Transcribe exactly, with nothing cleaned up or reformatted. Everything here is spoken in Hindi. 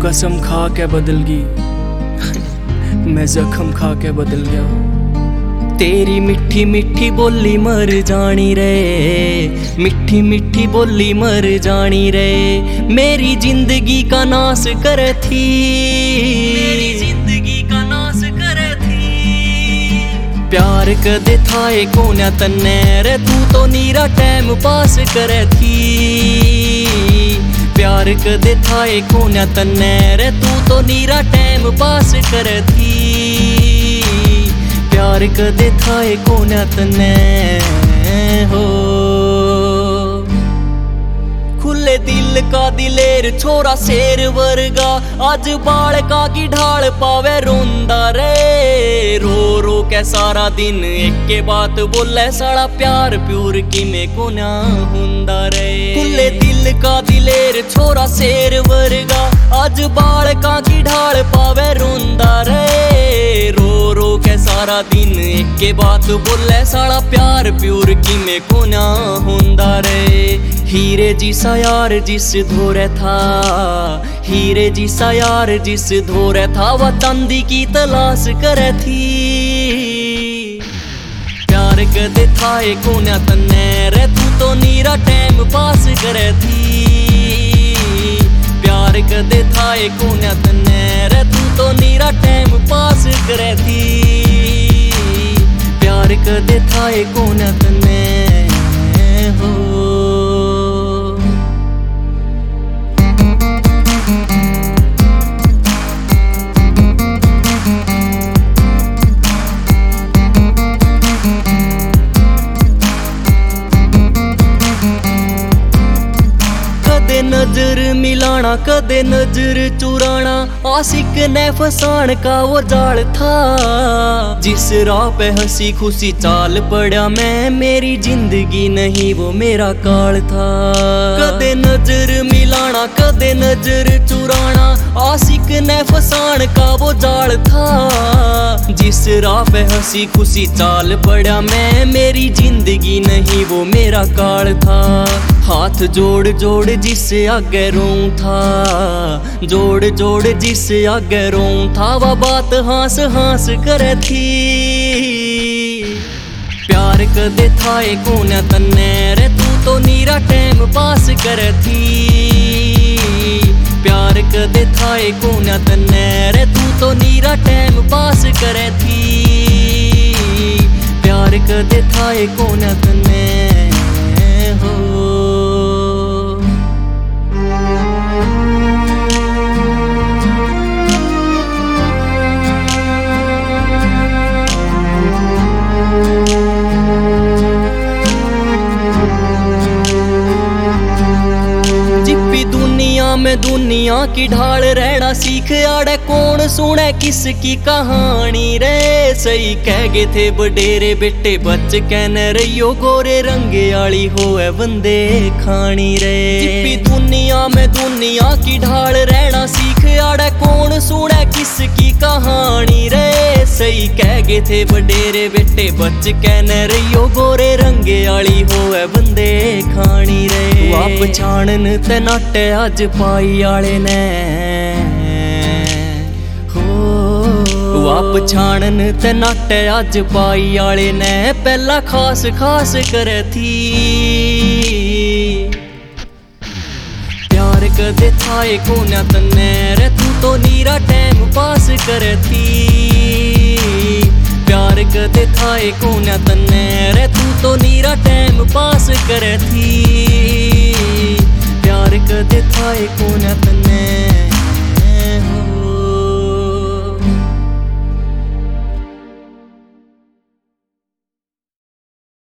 कसम खा के बदल गई मैं जख्म खा के बदल गया। तेरी मिठी मिठी बोली मर जानी रे, मिठी मिठी बोली मर जानी रे, मेरी जिंदगी का नाश करे थी, मेरी जिंदगी का नाश करे थी। प्यार कदे थाए कोन्या तन्ने रे, तू तो नीरा टाइम पास करे थी। प्यार कदे थाए कोन्या तन्ने रे, तू तो नीरा टाइम पास करे थी। प्यार कदे थाए कोन्या तन्ने हो। खुले दिल का दिलेर छोरा शेर वर्गा, आज बालका की ढाल पावे रोंदा रे। रो रो के सारा दिन एक के बात बोले, साड़ा प्यार प्यूर की में कोन्या हुंदा रे। खुले दिल का दिलेर छोरा शेर वर्गा, आज बालका की ढाल पावे रोंदा रे। रो रो के सारा दिन एक के बात बोले, साड़ा प्यार प्यूर की में कोन्या हुंदा रे। हीरे जिसा यार जिस धोरे था, हीरे जिसा यार जिस धोरे था, वह चांदी की तलाश करे थी। प्यार कदे थाए कोन्या तन्ने रे, तू तो नीरा टाइम पास करे थी। प्यार कदे थाए कोन्या तन्ने रे, तू तो नीरा टाइम पास करे थी। प्यार कदे थाए कोन्या तन्ने हो। कदे नजर मिलाना कदे नजर चुराना, आशिक ने फसान का वो जाल था। जिस राह पे हंसी खुशी चाल पड़ा मैं, मेरी जिंदगी नहीं वो मेरा काल था। कदे नजर मिलाना कदे नजर चुराना, आशिक ने फसान का वो जाल था। जिस राह पे हंसी खुशी चाल पड़ा मैं, मेरी जिंदगी नहीं वो मेरा काल था। हाथ जोड़ जोड़ जिससे आगे रोऊं था, जोड़ जोड़ जिससे आगे रोऊं था, वह बात हास हास करे थी। प्यार कदे थाए कोन्या तन्ने रे, तू तो नीरा टाइम पास करे थी। प्यार कदे थाए कोन्या तन्ने रे, तू तो नीरा टाइम पास करे थी। प्यार कदे थाए कोन्या तन्ने हो। दुनिया में दुनिया की ढाल रहना सीख आड़े, कौन सुने किसकी कहानी रे। सही कह गए थे बडेरे बेटे बच कहने रहियो, गोरे रंगे आली होए बंदे खानी रे। दुनिया में दुनिया की ढाल रहना सीख आड़े, कौन सुने किसकी कहानी रे। सही कह गए थे बडेरे बेटे बच कहने रहियो, गोरे रंगे आली होए बंदे खानी रे। आप छानन ते नाटे अज पाई आले ने हो। आप छानन ते नाटे अज पाई आले ने, पहला खास खास करे थी। प्यार कदे थाए कोन्या तन्ने रे, तू तो नीरा टाइम पास करे थी। प्यार कदे थाए कोन्या तन्ने रे, तू तो नीरा टाइम पास करे थी। प्यार कदे थाए कोन्या तन्ने